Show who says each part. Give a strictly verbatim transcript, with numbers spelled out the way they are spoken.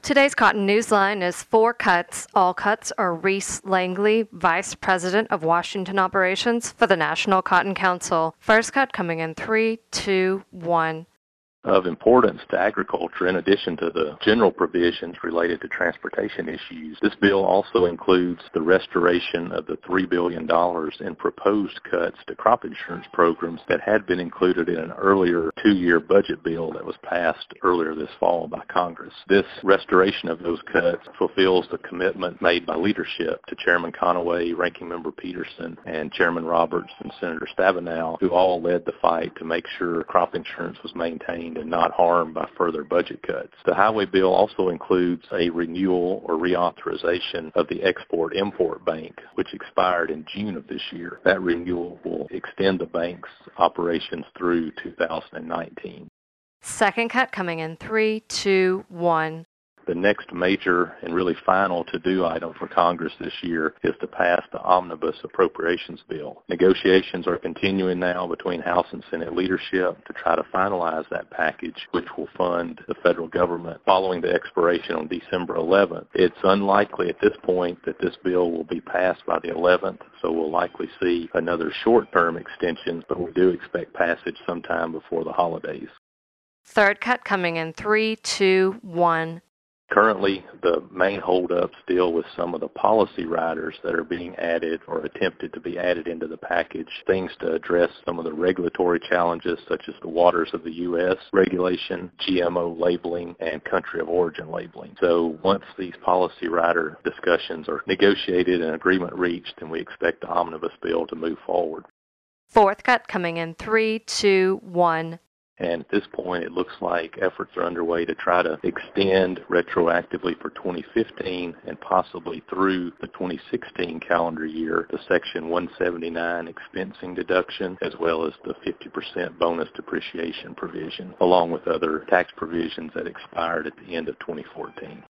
Speaker 1: Today's Cotton Newsline is four cuts. All cuts are Reese Langley, Vice President of Washington Operations for the National Cotton Council. First cut coming in three, two, one.
Speaker 2: Of importance to agriculture, in addition to the general provisions related to transportation issues, this bill also includes the restoration of the three billion dollars in proposed cuts to crop insurance programs that had been included in an earlier two-year budget bill that was passed earlier this fall by Congress. This restoration of those cuts fulfills the commitment made by leadership to Chairman Conaway, Ranking Member Peterson, and Chairman Roberts and Senator Stabenow, who all led the fight to make sure crop insurance was maintained and not harmed by further budget cuts. The highway bill also includes a renewal or reauthorization of the Export-Import Bank, which expired in June of this year. That renewal will extend the bank's operations through two thousand nineteen.
Speaker 1: Second cut coming in three, two, one.
Speaker 2: The next major and really final to-do item for Congress this year is to pass the Omnibus Appropriations Bill. Negotiations are continuing now between House and Senate leadership to try to finalize that package, which will fund the federal government following the expiration on December eleventh. It's unlikely at this point that this bill will be passed by the eleventh, so we'll likely see another short-term extension, but we do expect passage sometime before the holidays.
Speaker 1: Third cut coming in three, two, one.
Speaker 2: Currently, the main holdups deal with some of the policy riders that are being added or attempted to be added into the package, things to address some of the regulatory challenges such as the Waters of the U S regulation, G M O labeling, and country of origin labeling. So once these policy rider discussions are negotiated and agreement reached, then we expect the omnibus bill to move forward.
Speaker 1: Fourth cut coming in three, two, one.
Speaker 2: And at this point, it looks like efforts are underway to try to extend retroactively for twenty fifteen and possibly through the twenty sixteen calendar year the Section one seventy-nine expensing deduction, as well as the fifty percent bonus depreciation provision, along with other tax provisions that expired at the end of twenty fourteen.